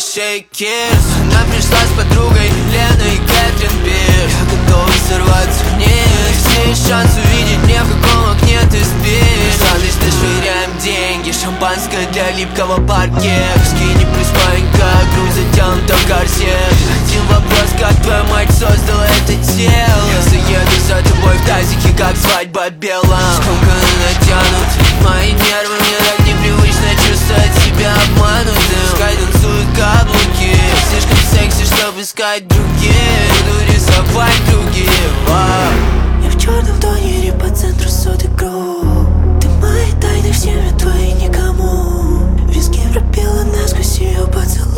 Shake kiss. Она пришла с подругой Леной и Кэтрин Пирс. Я готова сорваться вниз. Если есть шанс увидеть мне, в каком окне ты спишь. Радостно швыряем деньги, шампанское для липкого паркета. Скини плюс маленька, грудь затянута в корсет. Один вопрос, как твоя мать создала это тело? Я заеду за тобой в тазике, как свадьба белом. Скомканно натянут мои нервы, мне так непривычно чувствовать себя обманутым. Пускай танцуют каблуки, слишком секси, чтобы искать других. Буду рисовать круги. Я в черном тонере по центру сотый круг. Ты мои тайны, все твои никому. Виски пропела насквозь, ее поцелуй.